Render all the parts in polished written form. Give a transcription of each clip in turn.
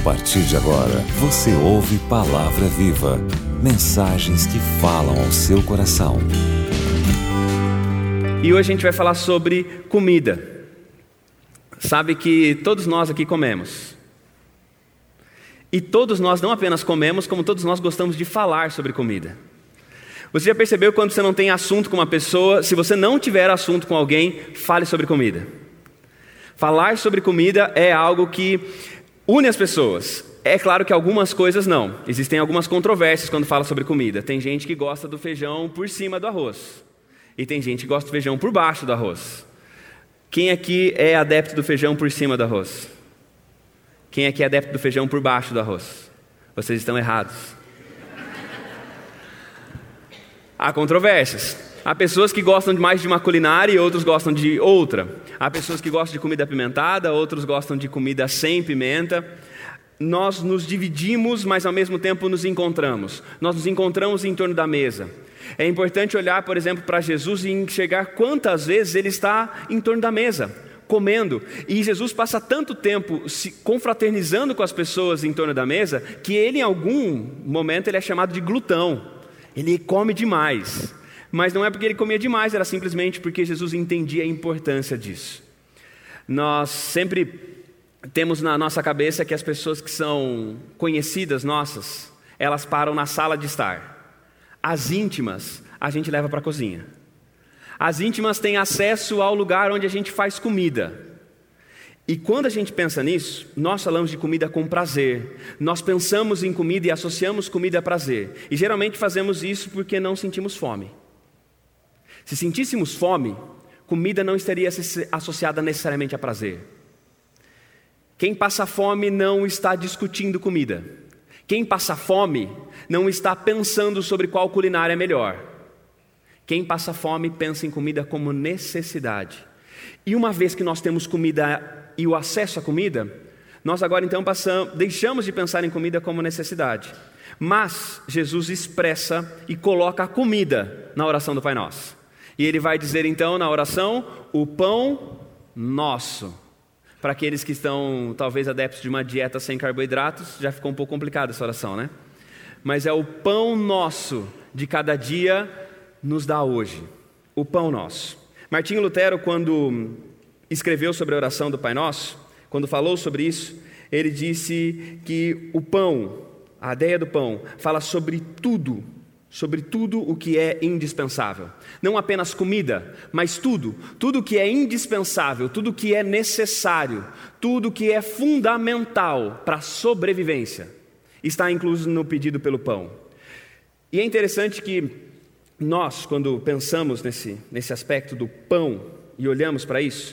partir de agora, você ouve Palavra Viva, mensagens que falam ao seu coração. E hoje a gente vai falar sobre comida. Sabe que todos nós aqui comemos. E todos nós não apenas comemos, como todos nós gostamos de falar sobre comida. Você já percebeu quando você não tem assunto com uma pessoa, se você não tiver assunto com alguém, fale sobre comida. Falar sobre comida é algo que une as pessoas. É claro que algumas coisas não. Existem algumas controvérsias quando fala sobre comida. Tem gente que gosta do feijão por cima do arroz. E tem gente que gosta do feijão por baixo do arroz. Quem aqui é adepto do feijão por cima do arroz? Quem aqui é adepto do feijão por baixo do arroz? Vocês estão errados. Há controvérsias. Há pessoas que gostam mais de uma culinária e outros gostam de outra. Há pessoas que gostam de comida apimentada, outros gostam de comida sem pimenta. Nós nos dividimos, mas ao mesmo tempo nos encontramos. Nós nos encontramos em torno da mesa. É importante olhar, por exemplo, para Jesus e enxergar quantas vezes Ele está em torno da mesa, comendo. E Jesus passa tanto tempo se confraternizando com as pessoas em torno da mesa, que Ele em algum momento ele é chamado de glutão. Ele come demais. Mas não é porque Ele comia demais, era simplesmente porque Jesus entendia a importância disso. Nós sempre temos na nossa cabeça que as pessoas que são conhecidas nossas, elas param na sala de estar. As íntimas, a gente leva para a cozinha. As íntimas têm acesso ao lugar onde a gente faz comida. E quando a gente pensa nisso, nós falamos de comida com prazer. Nós pensamos em comida e associamos comida a prazer. E geralmente fazemos isso porque não sentimos fome. Se sentíssemos fome, comida não estaria associada necessariamente a prazer. Quem passa fome não está discutindo comida. Quem passa fome não está pensando sobre qual culinária é melhor. Quem passa fome pensa em comida como necessidade. E uma vez que nós temos comida e o acesso à comida, nós agora então deixamos de pensar em comida como necessidade. Mas Jesus expressa e coloca a comida na oração do Pai Nosso. E Ele vai dizer então na oração, o pão nosso. Para aqueles que estão talvez adeptos de uma dieta sem carboidratos, já ficou um pouco complicada essa oração, né? Mas é o pão nosso de cada dia nos dá hoje. O pão nosso. Martinho Lutero, quando escreveu sobre a oração do Pai Nosso, quando falou sobre isso, ele disse que o pão, a ideia do pão, fala sobre tudo o que é indispensável. Não apenas comida, mas tudo que é indispensável, tudo que é necessário, tudo que é fundamental para a sobrevivência, está incluso no pedido pelo pão. E é interessante que nós, quando pensamos nesse aspecto do pão e olhamos para isso,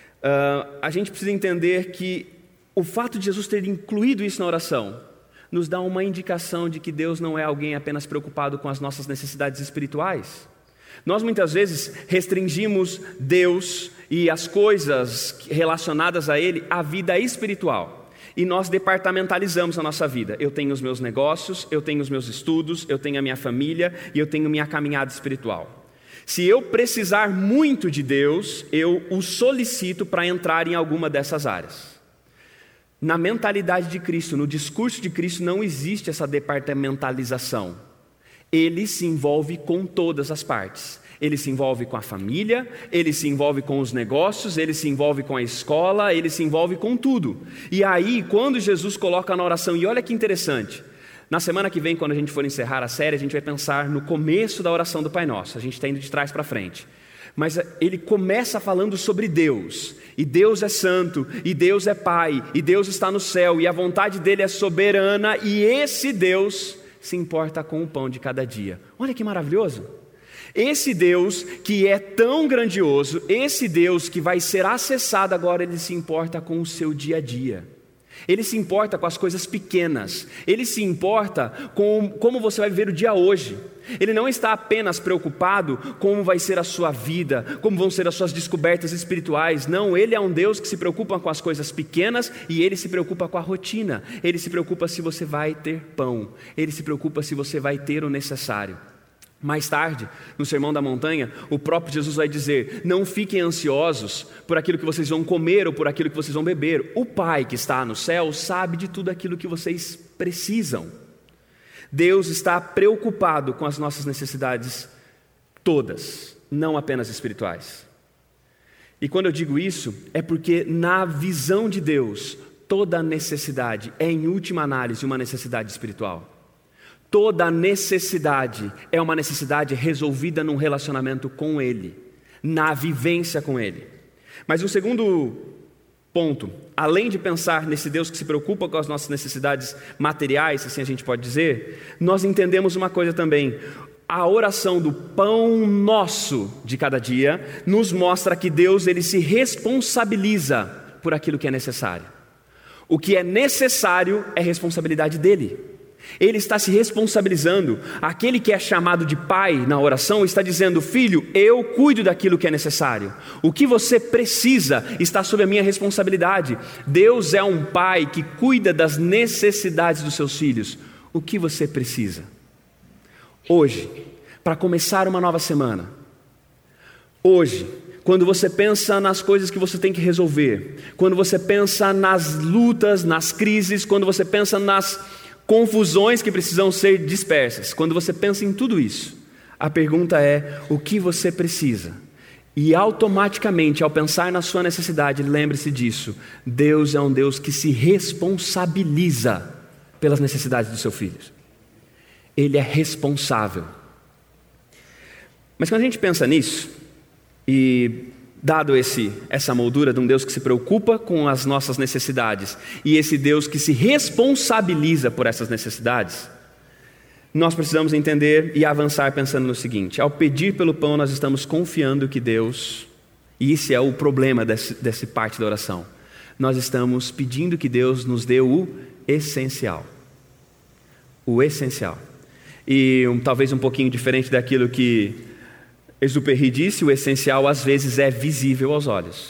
a gente precisa entender que o fato de Jesus ter incluído isso na oração nos dá uma indicação de que Deus não é alguém apenas preocupado com as nossas necessidades espirituais. Nós muitas vezes restringimos Deus e as coisas relacionadas a Ele à vida espiritual. E nós departamentalizamos a nossa vida. Eu tenho os meus negócios, eu tenho os meus estudos, eu tenho a minha família e eu tenho minha caminhada espiritual. Se eu precisar muito de Deus, eu o solicito para entrar em alguma dessas áreas. Na mentalidade de Cristo, no discurso de Cristo, não existe essa departamentalização. Ele se envolve com todas as partes. Ele se envolve com a família, ele se envolve com os negócios, ele se envolve com a escola, ele se envolve com tudo. E aí, quando Jesus coloca na oração, e olha que interessante, na semana que vem, quando a gente for encerrar a série, a gente vai pensar no começo da oração do Pai Nosso. A gente está indo de trás para frente. Mas ele começa falando sobre Deus, e Deus é santo, e Deus é Pai, e Deus está no céu, e a vontade dele é soberana, e esse Deus se importa com o pão de cada dia. Olha que maravilhoso! Esse Deus que é tão grandioso, esse Deus que vai ser acessado agora, ele se importa com o seu dia a dia. Ele se importa com as coisas pequenas. Ele se importa com como você vai viver o dia hoje. Ele não está apenas preocupado com como vai ser a sua vida, como vão ser as suas descobertas espirituais. Não, Ele é um Deus que se preocupa com as coisas pequenas e Ele se preocupa com a rotina. Ele se preocupa se você vai ter pão. Ele se preocupa se você vai ter o necessário. Mais tarde, no Sermão da Montanha, o próprio Jesus vai dizer: não fiquem ansiosos por aquilo que vocês vão comer ou por aquilo que vocês vão beber. O Pai que está no céu sabe de tudo aquilo que vocês precisam. Deus está preocupado com as nossas necessidades todas, não apenas espirituais. E quando eu digo isso, é porque na visão de Deus, toda necessidade é, em última análise, uma necessidade espiritual. Toda necessidade é uma necessidade resolvida num relacionamento com Ele, na vivência com Ele. Mas o segundo ponto, além de pensar nesse Deus que se preocupa com as nossas necessidades materiais, assim a gente pode dizer, nós entendemos uma coisa também. A oração do pão nosso de cada dia nos mostra que Deus ele se responsabiliza por aquilo que é necessário. O que é necessário é responsabilidade dele. Ele está se responsabilizando. Aquele que é chamado de pai na oração está dizendo: filho, eu cuido daquilo que é necessário. O que você precisa está sob a minha responsabilidade. Deus é um pai que cuida das necessidades dos seus filhos. O que você precisa? Hoje, para começar uma nova semana. Hoje, quando você pensa nas coisas que você tem que resolver, quando você pensa nas lutas, nas crises, quando você pensa nas confusões que precisam ser dispersas, quando você pensa em tudo isso, a pergunta é: o que você precisa? E automaticamente, ao pensar na sua necessidade, lembre-se disso: Deus é um Deus que se responsabiliza pelas necessidades dos seus filhos. Ele é responsável. Mas quando a gente pensa nisso, e dado essa moldura de um Deus que se preocupa com as nossas necessidades e esse Deus que se responsabiliza por essas necessidades, nós precisamos entender e avançar pensando no seguinte: ao pedir pelo pão, nós estamos confiando que Deus, e esse é o problema dessa parte da oração, nós estamos pedindo que Deus nos dê o essencial. O essencial. E talvez um pouquinho diferente daquilo que Exupéry disse, o essencial às vezes é visível aos olhos.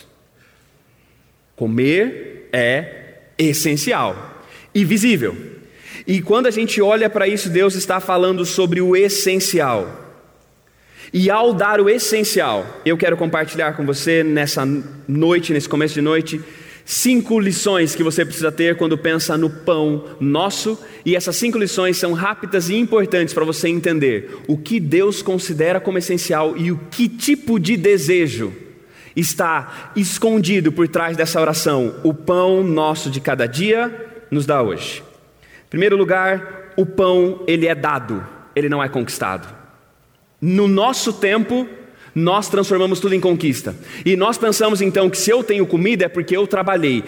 Comer é essencial e visível. E quando a gente olha para isso, Deus está falando sobre o essencial. E ao dar o essencial, eu quero compartilhar com você nessa noite, nesse começo de noite, 5 lições que você precisa ter quando pensa no pão nosso. E essas 5 lições são rápidas e importantes para você entender o que Deus considera como essencial e o que tipo de desejo está escondido por trás dessa oração. O pão nosso de cada dia nos dá hoje. Em primeiro lugar, o pão ele é dado, ele não é conquistado. No nosso tempo, nós transformamos tudo em conquista. E nós pensamos então que se eu tenho comida é porque eu trabalhei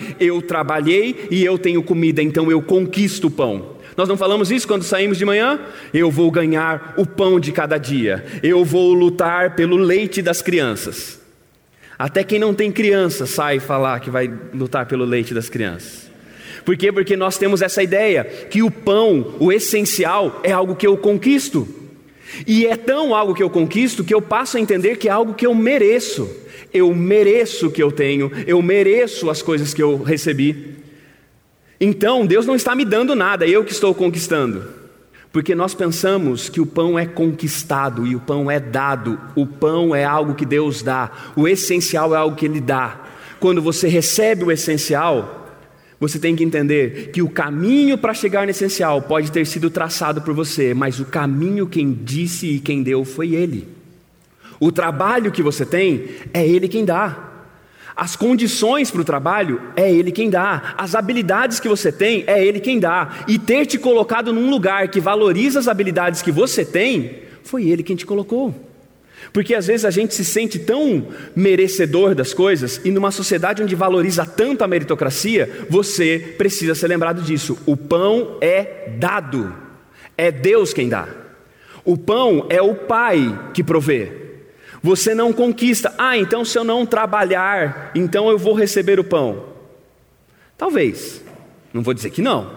e eu tenho comida, então eu conquisto o pão. Nós não falamos isso quando saímos de manhã? Eu vou ganhar o pão de cada dia. Eu vou lutar pelo leite das crianças. Até quem não tem criança sai falar que vai lutar pelo leite das crianças. Por quê? Porque nós temos essa ideia que o pão, o essencial, é algo que eu conquisto. E é tão algo que eu conquisto que eu passo a entender que é algo que eu mereço. Eu mereço o que eu tenho, eu mereço as coisas que eu recebi. Então Deus não está me dando nada, eu que estou conquistando. Porque nós pensamos que o pão é conquistado e o pão é dado. O pão é algo que Deus dá, o essencial é algo que Ele dá. Quando você recebe o essencial, você tem que entender que o caminho para chegar no essencial pode ter sido traçado por você, mas o caminho quem disse e quem deu foi Ele. O trabalho que você tem é Ele quem dá. As condições para o trabalho é Ele quem dá. As habilidades que você tem é Ele quem dá. E ter te colocado num lugar que valoriza as habilidades que você tem, foi Ele quem te colocou. Porque às vezes a gente se sente tão merecedor das coisas, e numa sociedade onde valoriza tanto a meritocracia, você precisa ser lembrado disso. O pão é dado, é Deus quem dá. O pão é o Pai que provê. Você não conquista. Então se eu não trabalhar, então eu vou receber o pão. Talvez, não vou dizer que não.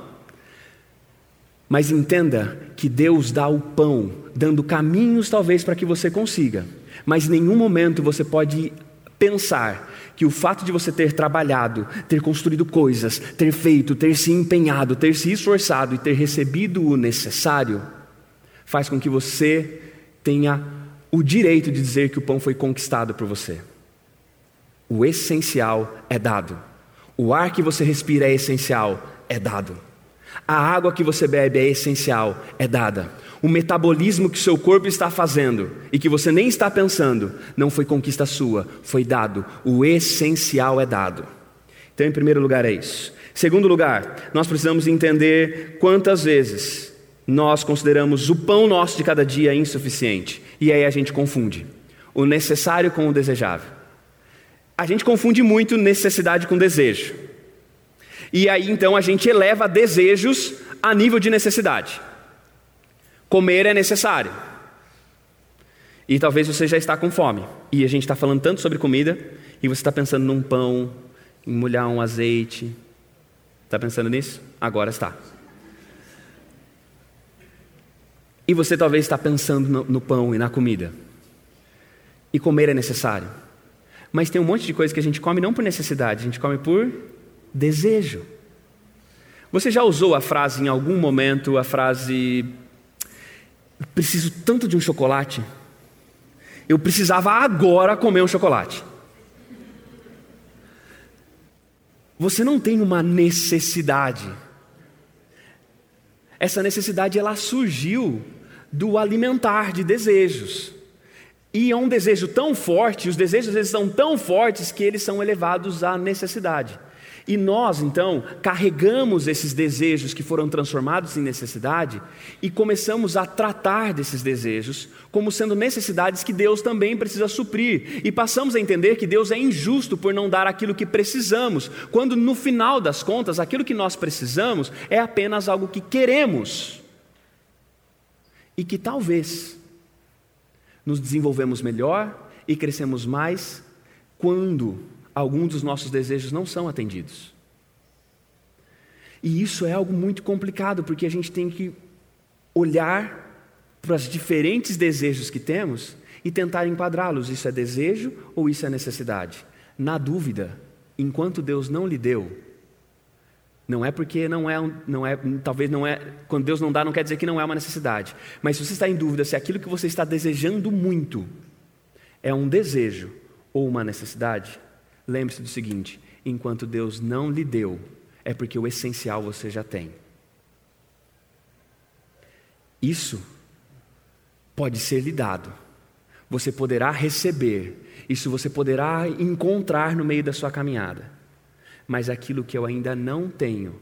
Mas entenda que Deus dá o pão, dando caminhos talvez para que você consiga. Mas em nenhum momento você pode pensar que o fato de você ter trabalhado, ter construído coisas, ter feito, ter se empenhado, ter se esforçado e ter recebido o necessário, faz com que você tenha o direito de dizer que o pão foi conquistado por você. O essencial é dado. O ar que você respira é essencial, é dado. A água que você bebe é essencial, é dada. O metabolismo que o seu corpo está fazendo e que você nem está pensando, não foi conquista sua, foi dado. O essencial é dado. Então, em primeiro lugar, é isso. Em segundo lugar, nós precisamos entender quantas vezes nós consideramos o pão nosso de cada dia insuficiente. E aí a gente confunde o necessário com o desejável. A gente confunde muito necessidade com desejo. E aí então a gente eleva desejos a nível de necessidade. Comer é necessário. E talvez você já está com fome. E a gente está falando tanto sobre comida, e você está pensando num pão, em molhar um azeite. Está pensando nisso? Agora está. E você talvez está pensando no pão e na comida. E comer é necessário. Mas tem um monte de coisa que a gente come não por necessidade, a gente come por desejo. Você já usou a frase em algum momento, a frase: preciso tanto de um chocolate, eu precisava agora comer um chocolate. Você não tem uma necessidade. Essa necessidade ela surgiu do alimentar de desejos. E é um desejo tão forte, os desejos às vezes são tão fortes que eles são elevados à necessidade. E nós, então, carregamos esses desejos que foram transformados em necessidade e começamos a tratar desses desejos como sendo necessidades que Deus também precisa suprir. E passamos a entender que Deus é injusto por não dar aquilo que precisamos, quando no final das contas, aquilo que nós precisamos é apenas algo que queremos. E que talvez nos desenvolvemos melhor e crescemos mais quando alguns dos nossos desejos não são atendidos. E isso é algo muito complicado, porque a gente tem que olhar para os diferentes desejos que temos e tentar enquadrá-los. Isso é desejo ou isso é necessidade? Na dúvida, enquanto Deus não lhe deu, não é porque talvez não é, quando Deus não dá, não quer dizer que não é uma necessidade. Mas se você está em dúvida se aquilo que você está desejando muito é um desejo ou uma necessidade, lembre-se do seguinte: enquanto Deus não lhe deu, é porque o essencial você já tem. Isso pode ser lhe dado. Você poderá receber. Isso você poderá encontrar no meio da sua caminhada. Mas aquilo que eu ainda não tenho,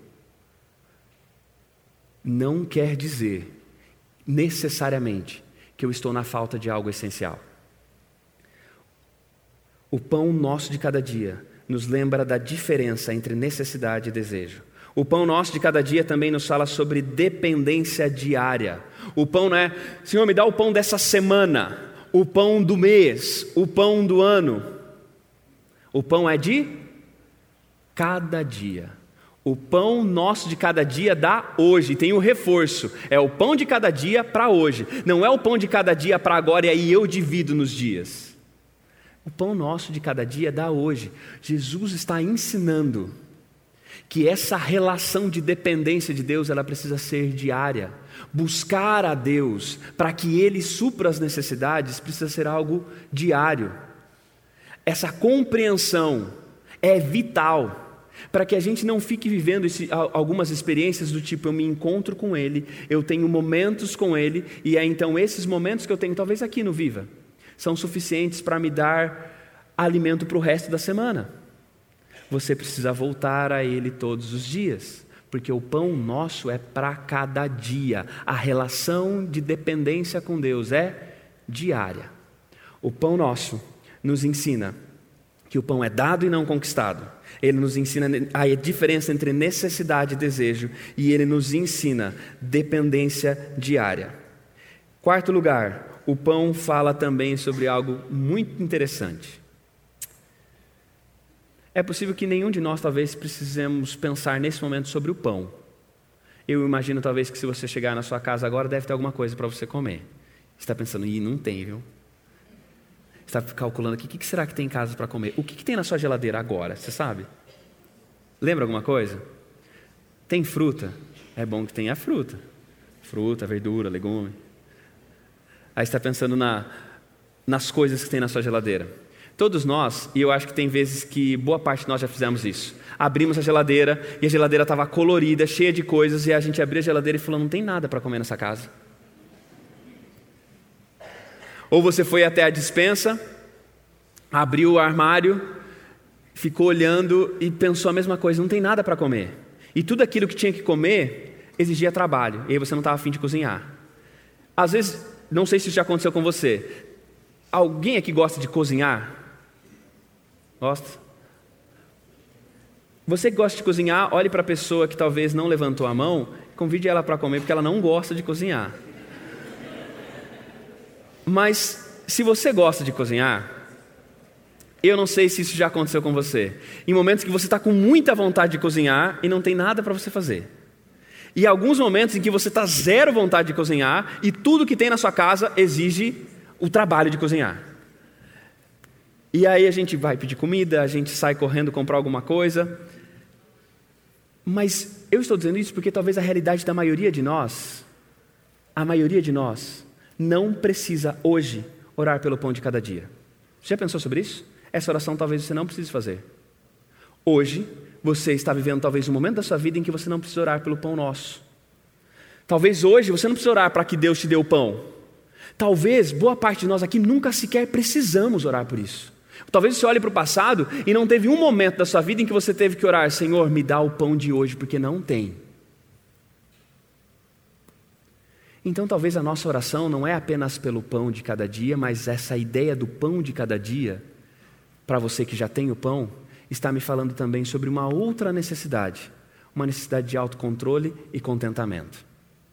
não quer dizer necessariamente que eu estou na falta de algo essencial. O pão nosso de cada dia nos lembra da diferença entre necessidade e desejo. O pão nosso de cada dia também nos fala sobre dependência diária. O pão não é: Senhor, me dá o pão dessa semana, o pão do mês, o pão do ano. O pão é de cada dia. O pão nosso de cada dia dá hoje, tem o reforço. É o pão de cada dia para hoje. Não é o pão de cada dia para agora e aí eu divido nos dias. O pão nosso de cada dia dá hoje. Jesus está ensinando que essa relação de dependência de Deus, ela precisa ser diária. Buscar a Deus para que Ele supra as necessidades precisa ser algo diário. Essa compreensão é vital para que a gente não fique vivendo algumas experiências do tipo: eu me encontro com Ele, eu tenho momentos com Ele, e é então esses momentos que eu tenho, talvez aqui no Viva, são suficientes para me dar alimento para o resto da semana. Você precisa voltar a Ele todos os dias, porque o pão nosso é para cada dia. A relação de dependência com Deus é diária. O pão nosso nos ensina que o pão é dado e não conquistado. Ele nos ensina a diferença entre necessidade e desejo, e ele nos ensina dependência diária. Quarto lugar, o pão fala também sobre algo muito interessante. É possível que nenhum de nós talvez precisemos pensar nesse momento sobre o pão. Eu imagino talvez que se você chegar na sua casa agora, deve ter alguma coisa para você comer. Você está pensando: não tem, viu? Você está calculando aqui, o que será que tem em casa para comer? O que tem na sua geladeira agora, você sabe? Lembra alguma coisa? Tem fruta? É bom que tenha fruta. Fruta, verdura, legume. Aí você está pensando nas coisas que tem na sua geladeira. Todos nós, e eu acho que tem vezes que boa parte de nós já fizemos isso. Abrimos a geladeira e a geladeira estava colorida, cheia de coisas, e a gente abriu a geladeira e falou, não tem nada para comer nessa casa. Ou você foi até a despensa, abriu o armário, ficou olhando e pensou a mesma coisa, não tem nada para comer. E tudo aquilo que tinha que comer exigia trabalho, e aí você não estava a fim de cozinhar. Às vezes, não sei se isso já aconteceu com você, alguém aqui gosta de cozinhar? Gosta? Você que gosta de cozinhar, olhe para a pessoa que talvez não levantou a mão, convide ela para comer, porque ela não gosta de cozinhar. Mas, se você gosta de cozinhar, eu não sei se isso já aconteceu com você. Em momentos que você está com muita vontade de cozinhar e não tem nada para você fazer. E alguns momentos em que você está zero vontade de cozinhar e tudo que tem na sua casa exige o trabalho de cozinhar. E aí a gente vai pedir comida, a gente sai correndo comprar alguma coisa. Mas eu estou dizendo isso porque talvez a realidade da maioria de nós, não precisa hoje orar pelo pão de cada dia. Você já pensou sobre isso? Essa oração talvez você não precise fazer. Hoje, você está vivendo talvez um momento da sua vida em que você não precisa orar pelo pão nosso. Talvez hoje você não precisa orar para que Deus te dê o pão. Talvez boa parte de nós aqui nunca sequer precisamos orar por isso. Talvez você olhe para o passado e não teve um momento da sua vida em que você teve que orar, Senhor, me dá o pão de hoje, porque não tem. Então talvez a nossa oração não é apenas pelo pão de cada dia, mas essa ideia do pão de cada dia, para você que já tem o pão, está me falando também sobre uma outra necessidade, uma necessidade de autocontrole e contentamento.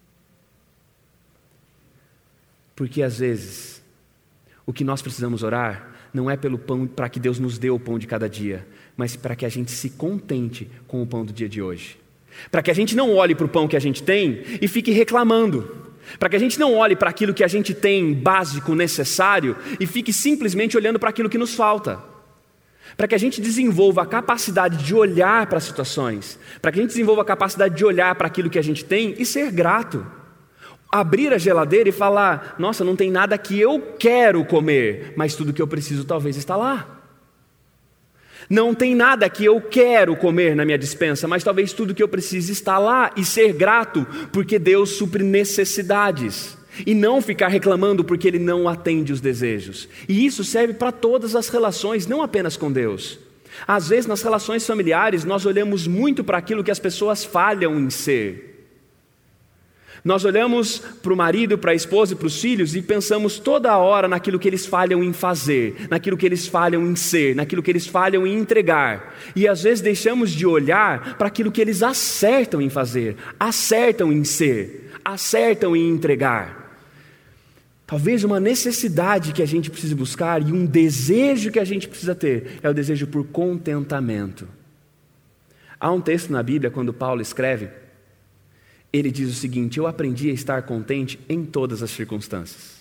Porque às vezes, o que nós precisamos orar não é pelo pão, para que Deus nos dê o pão de cada dia, mas para que a gente se contente com o pão do dia de hoje. Para que a gente não olhe para o pão que a gente tem e fique reclamando. Para que a gente não olhe para aquilo que a gente tem básico, necessário, e fique simplesmente olhando para aquilo que nos falta. Para que a gente desenvolva a capacidade de olhar para as situações. Para que a gente desenvolva a capacidade de olhar para aquilo que a gente tem e ser grato. Abrir a geladeira e falar, nossa, não tem nada que eu quero comer, mas tudo que eu preciso talvez está lá. Não tem nada que eu quero comer na minha despensa, mas talvez tudo que eu preciso está lá, e ser grato porque Deus supre necessidades. E não ficar reclamando porque Ele não atende os desejos. E isso serve para todas as relações, não apenas com Deus. Às vezes nas relações familiares nós olhamos muito para aquilo que as pessoas falham em ser. Nós olhamos para o marido, para a esposa e para os filhos e pensamos toda hora naquilo que eles falham em fazer, naquilo que eles falham em ser, naquilo que eles falham em entregar. E às vezes deixamos de olhar para aquilo que eles acertam em fazer, acertam em ser, acertam em entregar. Talvez uma necessidade que a gente precisa buscar e um desejo que a gente precisa ter é o desejo por contentamento. Há um texto na Bíblia, quando Paulo escreve, ele diz o seguinte: eu aprendi a estar contente em todas as circunstâncias.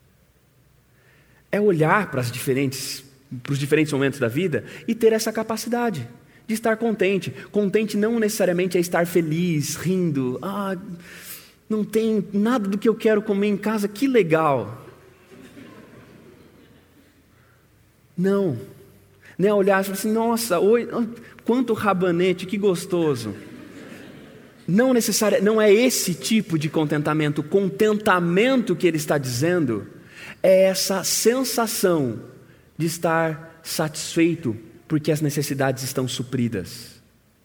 É olhar para os diferentes momentos da vida e ter essa capacidade de estar contente. Contente não necessariamente é estar feliz, rindo. Não tem nada do que eu quero comer em casa, que legal. Não é olhar e falar assim, nossa, quanto rabanete, que gostoso. Não é esse tipo de contentamento. O contentamento que ele está dizendo é essa sensação de estar satisfeito porque as necessidades estão supridas.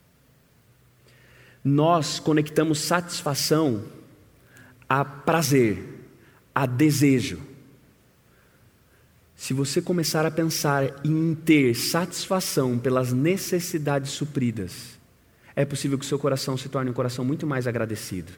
Nós conectamos satisfação a prazer, a desejo. Se você começar a pensar em ter satisfação pelas necessidades supridas, é possível que o seu coração se torne um coração muito mais agradecido.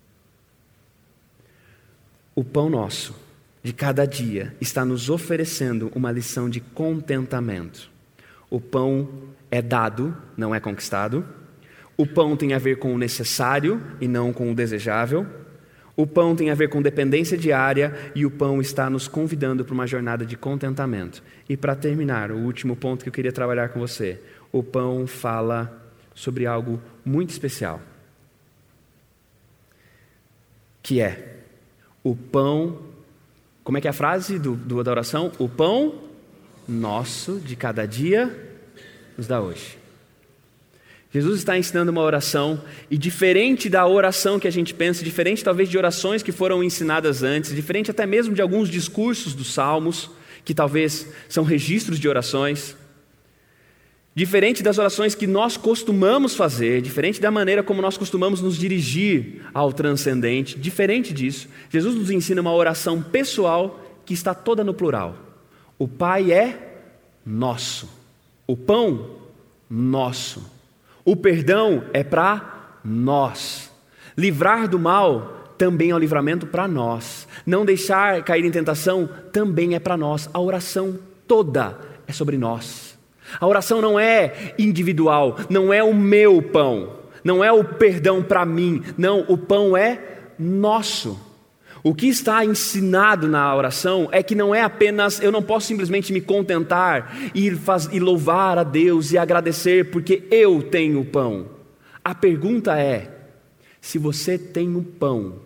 O pão nosso, de cada dia, está nos oferecendo uma lição de contentamento. O pão é dado, não é conquistado. O pão tem a ver com o necessário e não com o desejável. O pão tem a ver com dependência diária e o pão está nos convidando para uma jornada de contentamento. E para terminar, o último ponto que eu queria trabalhar com você, o pão fala sobre algo muito especial, que é o pão Como é que é a frase da oração? O pão nosso de cada dia nos dá hoje. Jesus está ensinando uma oração, e diferente da oração que a gente pensa, diferente talvez de orações que foram ensinadas antes, diferente até mesmo de alguns discursos dos salmos, que talvez são registros de orações, diferente das orações que nós costumamos fazer, diferente da maneira como nós costumamos nos dirigir ao transcendente, diferente disso, Jesus nos ensina uma oração pessoal que está toda no plural. O Pai é nosso, o pão nosso. O perdão é para nós. Livrar do mal também é um livramento para nós. Não deixar cair em tentação também é para nós. A oração toda é sobre nós. A oração não é individual, não é o meu pão, não é o perdão para mim. Não, o pão é nosso. O que está ensinado na oração é que não é apenas, eu não posso simplesmente me contentar e louvar a Deus e agradecer porque eu tenho o pão. A pergunta é, se você tem o pão,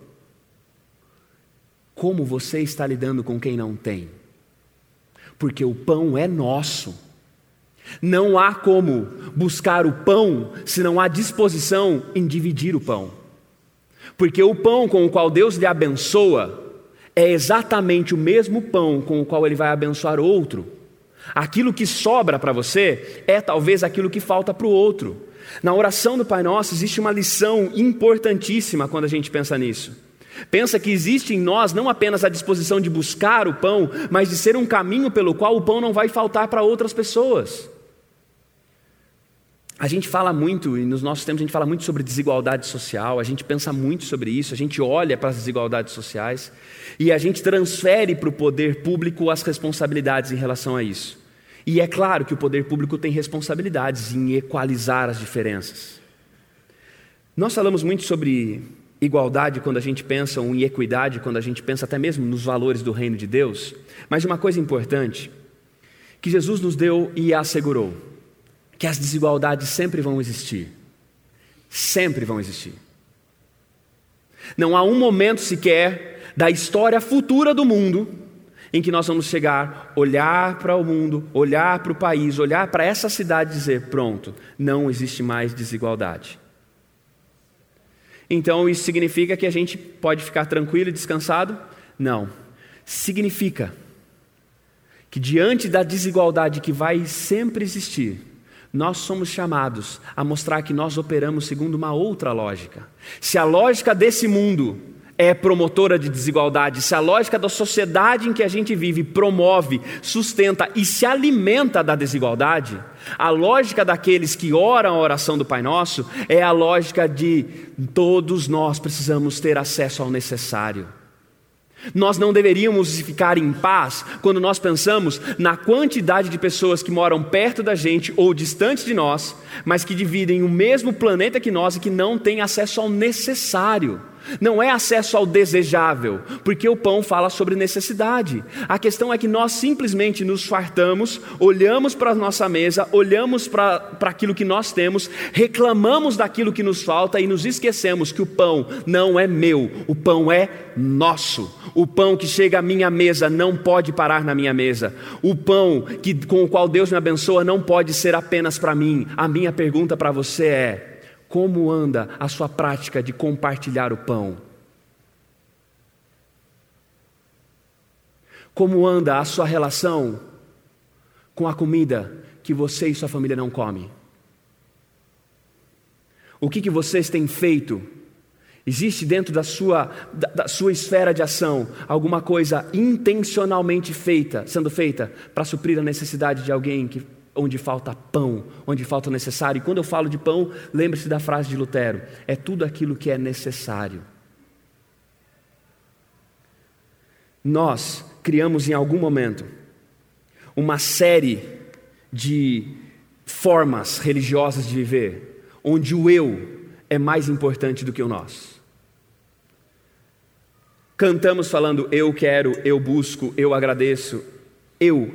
como você está lidando com quem não tem? Porque o pão é nosso. Não há como buscar o pão se não há disposição em dividir o pão. Porque o pão com o qual Deus lhe abençoa é exatamente o mesmo pão com o qual Ele vai abençoar outro. Aquilo que sobra para você é talvez aquilo que falta para o outro. Na oração do Pai Nosso existe uma lição importantíssima quando a gente pensa nisso. Pensa que existe em nós não apenas a disposição de buscar o pão, mas de ser um caminho pelo qual o pão não vai faltar para outras pessoas. A gente fala muito, e nos nossos tempos a gente fala muito sobre desigualdade social, a gente pensa muito sobre isso, a gente olha para as desigualdades sociais e a gente transfere para o poder público as responsabilidades em relação a isso. E é claro que o poder público tem responsabilidades em equalizar as diferenças. Nós falamos muito sobre igualdade quando a gente pensa, ou em equidade quando a gente pensa até mesmo nos valores do reino de Deus, mas uma coisa importante que Jesus nos deu e assegurou, que as desigualdades sempre vão existir. Sempre vão existir. Não há um momento sequer da história futura do mundo em que nós vamos chegar, olhar para o mundo, olhar para o país, olhar para essa cidade e dizer, pronto, não existe mais desigualdade. Então isso significa que a gente pode ficar tranquilo e descansado? Não. Significa que diante da desigualdade que vai sempre existir, nós somos chamados a mostrar que nós operamos segundo uma outra lógica. Se a lógica desse mundo é promotora de desigualdade, se a lógica da sociedade em que a gente vive promove, sustenta e se alimenta da desigualdade, a lógica daqueles que oram a oração do Pai Nosso é a lógica de todos nós precisamos ter acesso ao necessário. Nós não deveríamos ficar em paz quando nós pensamos na quantidade de pessoas que moram perto da gente ou distante de nós, mas que dividem o mesmo planeta que nós e que não têm acesso ao necessário. Não é acesso ao desejável, porque o pão fala sobre necessidade. A questão é que nós simplesmente nos fartamos, olhamos para a nossa mesa, olhamos para aquilo que nós temos, reclamamos daquilo que nos falta e nos esquecemos que o pão não é meu, o pão é nosso. O pão que chega à minha mesa não pode parar na minha mesa. O pão com o qual Deus me abençoa não pode ser apenas para mim. A minha pergunta para você é: como anda a sua prática de compartilhar o pão? Como anda a sua relação com a comida que você e sua família não comem? O que vocês têm feito? Existe dentro da sua esfera de ação alguma coisa intencionalmente sendo feita para suprir a necessidade de alguém onde falta pão, onde falta o necessário? E quando eu falo de pão, lembre-se da frase de Lutero: é tudo aquilo que é necessário. Nós criamos em algum momento uma série de formas religiosas de viver, onde o eu é mais importante do que o nós. Cantamos falando eu quero, eu busco, eu agradeço, eu.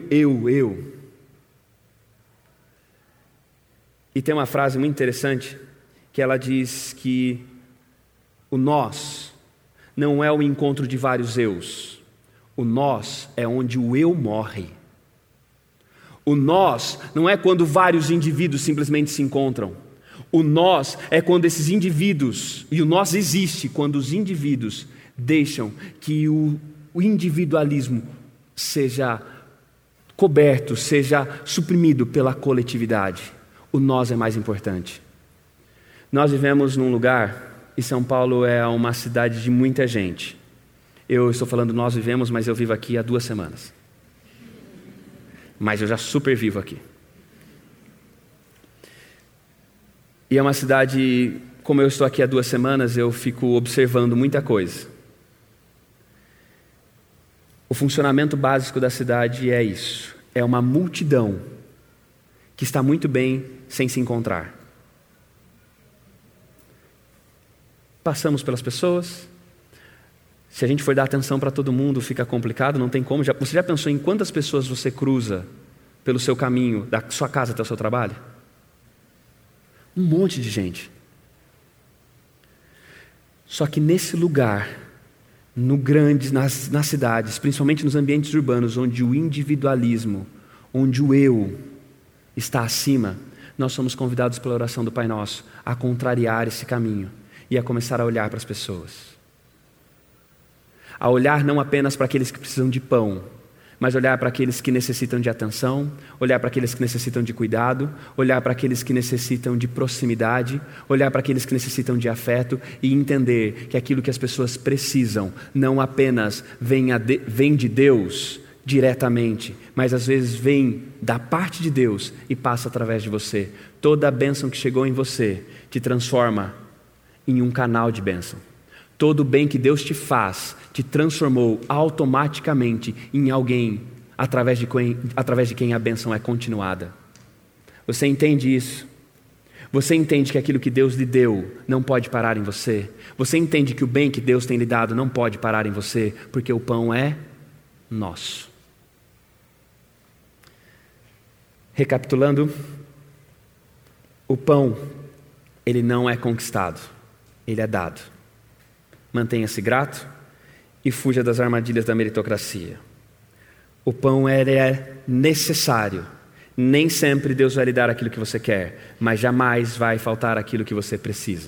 E tem uma frase muito interessante que ela diz que o nós não é o encontro de vários eus. O nós é onde o eu morre. O nós não é quando vários indivíduos simplesmente se encontram. O nós é quando esses indivíduos, e o nós existe quando os indivíduos deixam que o individualismo seja coberto, seja suprimido pela coletividade. O nós é mais importante. Nós vivemos num lugar, e São Paulo é uma cidade de muita gente. Eu estou falando nós vivemos, mas eu vivo aqui há 2 semanas. Mas eu já super vivo aqui. E é uma cidade, como eu estou aqui há 2 semanas, eu fico observando muita coisa. O funcionamento básico da cidade é isso. É uma multidão que está muito bem sem se encontrar. Passamos pelas pessoas. Se a gente for dar atenção para todo mundo, fica complicado, não tem como. Você já pensou em quantas pessoas você cruza pelo seu caminho, da sua casa até o seu trabalho? Um monte de gente. Só que nesse lugar, nas cidades, principalmente nos ambientes urbanos, onde o individualismo, onde o eu está acima, nós somos convidados pela oração do Pai Nosso a contrariar esse caminho e a começar a olhar para as pessoas. A olhar não apenas para aqueles que precisam de pão, mas olhar para aqueles que necessitam de atenção, olhar para aqueles que necessitam de cuidado, olhar para aqueles que necessitam de proximidade, olhar para aqueles que necessitam de afeto e entender que aquilo que as pessoas precisam não apenas vem de Deus diretamente, mas às vezes vem da parte de Deus e passa através de você. Toda a bênção que chegou em você te transforma em um canal de bênção. Todo o bem que Deus te faz te transformou automaticamente em alguém através de quem a bênção é continuada. Você entende isso? Você entende que aquilo que Deus lhe deu não pode parar em você? Você entende que o bem que Deus tem lhe dado não pode parar em você? Porque o pão é nosso. Recapitulando, o pão, ele não é conquistado, ele é dado. Mantenha-se grato e fuja das armadilhas da meritocracia. O pão é necessário. Nem sempre Deus vai lhe dar aquilo que você quer, mas jamais vai faltar aquilo que você precisa.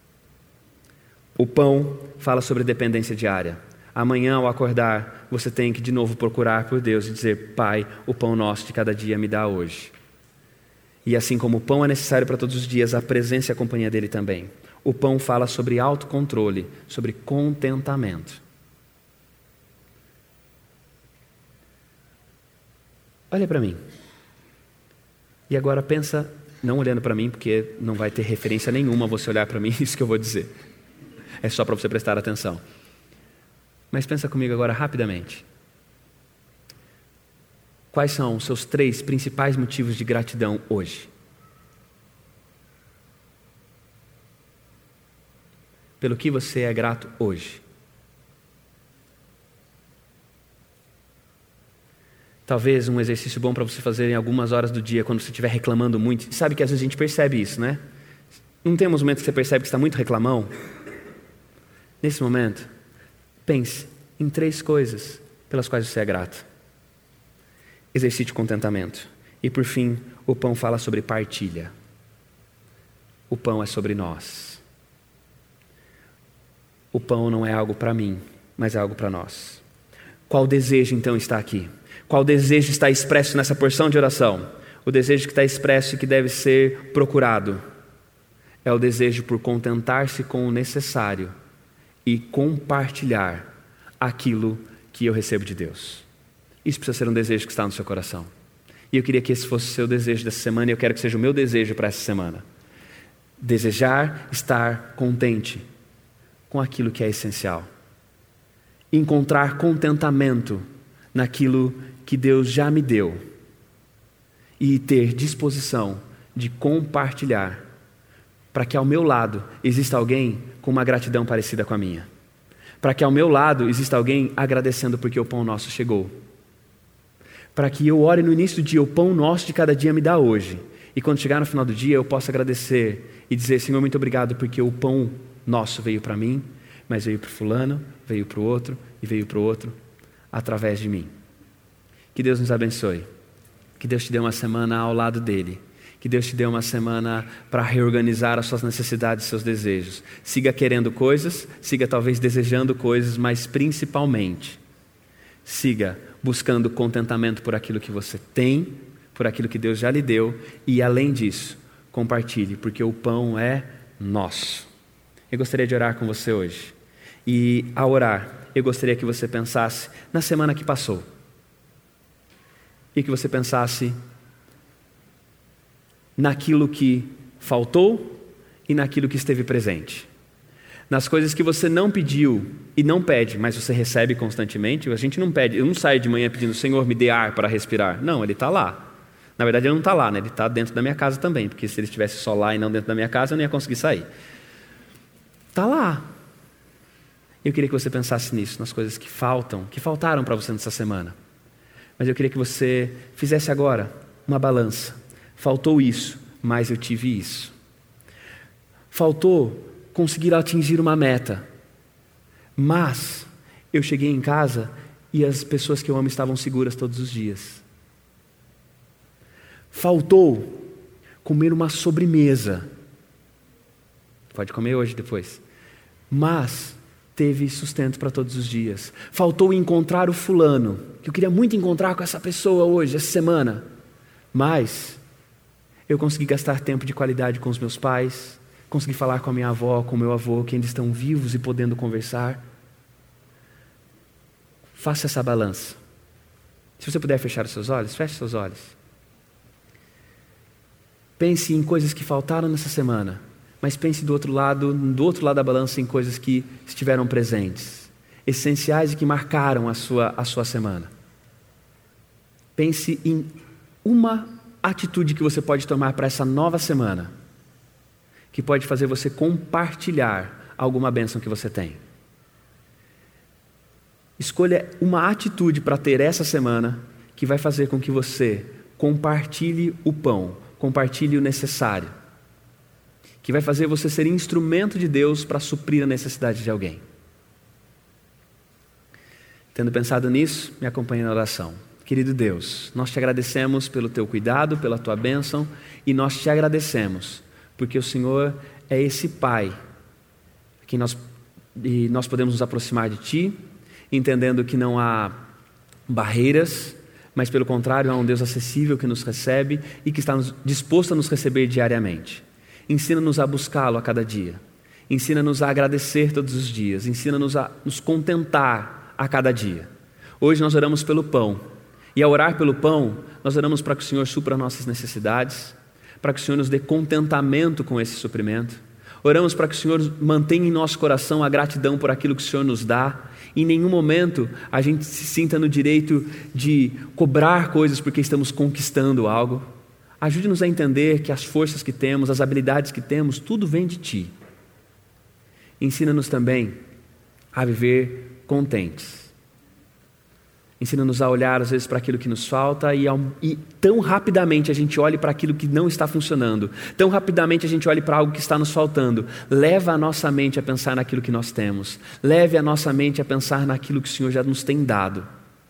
O pão fala sobre dependência diária. Amanhã, ao acordar, você tem que de novo procurar por Deus e dizer: Pai, o pão nosso de cada dia me dá hoje. E assim como o pão é necessário para todos os dias, a presença e a companhia dele também. O pão fala sobre autocontrole, sobre contentamento. Olha para mim. E agora pensa, não olhando para mim, porque não vai ter referência nenhuma você olhar para mim, isso que eu vou dizer. É só para você prestar atenção. Mas pensa comigo agora rapidamente. Quais são os seus 3 principais motivos de gratidão hoje? Pelo que você é grato hoje? Talvez um exercício bom para você fazer em algumas horas do dia, quando você estiver reclamando muito. Sabe que às vezes a gente percebe isso, né? Não tem uns momentos que você percebe que está muito reclamão? Nesse momento, pense em 3 coisas pelas quais você é grato. Exercite contentamento. E por fim, o pão fala sobre partilha. O pão é sobre nós. O pão não é algo para mim, mas é algo para nós. Qual desejo então está aqui? Qual desejo está expresso nessa porção de oração? O desejo que está expresso e que deve ser procurado é o desejo por contentar-se com o necessário e compartilhar aquilo que eu recebo de Deus. Isso precisa ser um desejo que está no seu coração. E eu queria que esse fosse o seu desejo dessa semana, e eu quero que seja o meu desejo para essa semana. Desejar estar contente com aquilo que é essencial. Encontrar contentamento naquilo que Deus já me deu. E ter disposição de compartilhar, para que ao meu lado exista alguém com uma gratidão parecida com a minha. Para que ao meu lado exista alguém agradecendo porque o pão nosso chegou. Para que eu ore no início do dia: o pão nosso de cada dia me dá hoje. E quando chegar no final do dia eu possa agradecer e dizer: Senhor, muito obrigado porque o pão nosso veio para mim, mas veio para o fulano, veio para o outro e veio para o outro. através de mim. Que Deus nos abençoe. Que Deus te dê uma semana ao lado dele. Que Deus te dê uma semana para reorganizar as suas necessidades e seus desejos. Siga querendo coisas, siga talvez desejando coisas, mas principalmente, siga buscando contentamento por aquilo que você tem, por aquilo que Deus já lhe deu, e além disso, compartilhe, porque o pão é nosso. Eu gostaria de orar com você hoje. E ao orar, eu gostaria que você pensasse na semana que passou. E que você pensasse naquilo que faltou e naquilo que esteve presente. Nas coisas que você não pediu e não pede, mas você recebe constantemente. A gente não pede, eu não saio de manhã pedindo, Senhor, me dê ar para respirar. Não, ele está lá. Na verdade, ele não está lá, né? Ele está dentro da minha casa também, porque se ele estivesse só lá e não dentro da minha casa, eu não ia conseguir sair. Está lá. Eu queria que você pensasse nisso, nas coisas que faltaram para você nessa semana. Mas eu queria que você fizesse agora uma balança. Faltou isso, mas eu tive isso. Faltou conseguir atingir uma meta, mas eu cheguei em casa e as pessoas que eu amo estavam seguras todos os dias. Faltou comer uma sobremesa. Pode comer hoje, depois. Mas teve sustento para todos os dias. Faltou encontrar o fulano, que eu queria muito encontrar com essa pessoa hoje, essa semana. Mas eu consegui gastar tempo de qualidade com os meus pais, consegui falar com a minha avó, com o meu avô, que ainda estão vivos e podendo conversar. Faça essa balança. Se você puder fechar os seus olhos, feche seus olhos. Pense em coisas que faltaram nessa semana, mas pense do outro lado da balança em coisas que estiveram presentes, essenciais e que marcaram a sua semana. Pense em uma atitude que você pode tomar para essa nova semana, que pode fazer você compartilhar alguma bênção que você tem. Escolha uma atitude para ter essa semana que vai fazer com que você compartilhe o pão, compartilhe o necessário, que vai fazer você ser instrumento de Deus para suprir a necessidade de alguém. Tendo pensado nisso, me acompanhe na oração. Querido Deus, nós te agradecemos pelo teu cuidado, pela tua bênção, e nós te agradecemos porque o Senhor é esse Pai que nós podemos nos aproximar de ti, entendendo que não há barreiras, mas pelo contrário, há um Deus acessível que nos recebe e que está disposto a nos receber diariamente. Ensina-nos a buscá-lo a cada dia. Ensina-nos a agradecer todos os dias. Ensina-nos a nos contentar a cada dia. Hoje nós oramos pelo pão. E ao orar pelo pão, nós oramos para que o Senhor supra nossas necessidades, para que o Senhor nos dê contentamento com esse suprimento. Oramos para que o Senhor mantenha em nosso coração a gratidão por aquilo que o Senhor nos dá. Em nenhum momento a gente se sinta no direito de cobrar coisas porque estamos conquistando algo. Ajude-nos a entender que as forças que temos, as habilidades que temos, tudo vem de Ti. Ensina-nos também a viver contentes. Ensina-nos a olhar às vezes para aquilo que nos falta e tão rapidamente a gente olhe para aquilo que não está funcionando. Tão rapidamente a gente olhe para algo que está nos faltando. Leva a nossa mente a pensar naquilo que nós temos. Leve a nossa mente a pensar naquilo que o Senhor já nos tem dado.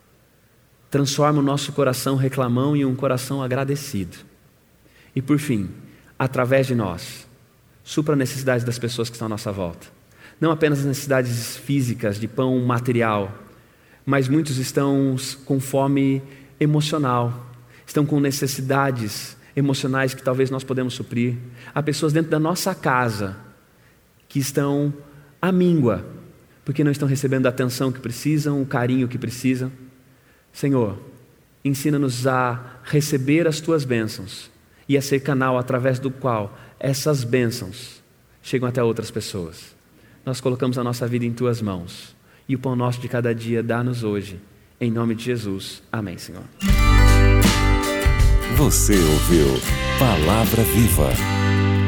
Transforma o nosso coração reclamão em um coração agradecido. E por fim, através de nós, supra a necessidade das pessoas que estão à nossa volta. Não apenas as necessidades físicas, de pão material, mas muitos estão com fome emocional, estão com necessidades emocionais que talvez nós podemos suprir. Há pessoas dentro da nossa casa que estão à míngua, porque não estão recebendo a atenção que precisam, o carinho que precisam. Senhor, ensina-nos a receber as Tuas bênçãos e a ser canal através do qual essas bênçãos chegam até outras pessoas. Nós colocamos a nossa vida em Tuas mãos. E o pão nosso de cada dia dá-nos hoje. Em nome de Jesus. Amém, Senhor. Você ouviu Palavra Viva.